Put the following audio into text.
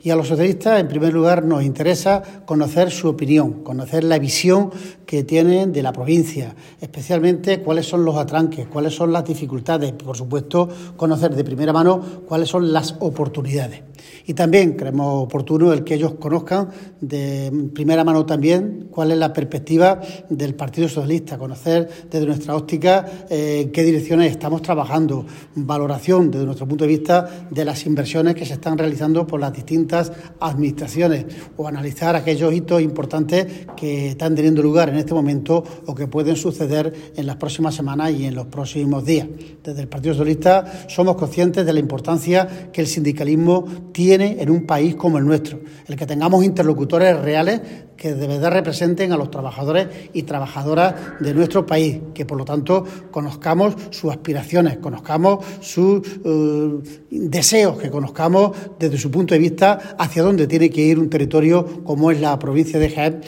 Y a los socialistas, en primer lugar, nos interesa conocer su opinión, conocer la visión que tienen de la provincia, especialmente cuáles son los atranques, cuáles son las dificultades, por supuesto, conocer de primera mano cuáles son las oportunidades. Y también creemos oportuno el que ellos conozcan de primera mano también cuál es la perspectiva del Partido Socialista, conocer desde nuestra óptica en qué direcciones estamos trabajando, valoración desde nuestro punto de vista de las inversiones que se están realizando por las distintas administraciones o analizar aquellos hitos importantes que están teniendo lugar en este momento o que pueden suceder en las próximas semanas y en los próximos días. Desde el Partido Socialista somos conscientes de la importancia que el sindicalismo tiene en un país como el nuestro, el que tengamos interlocutores reales que de verdad representen a los trabajadores y trabajadoras de nuestro país, que por lo tanto conozcamos sus aspiraciones, conozcamos sus deseos, que conozcamos desde su punto de vista hacia dónde tiene que ir un territorio como es la provincia de Jaén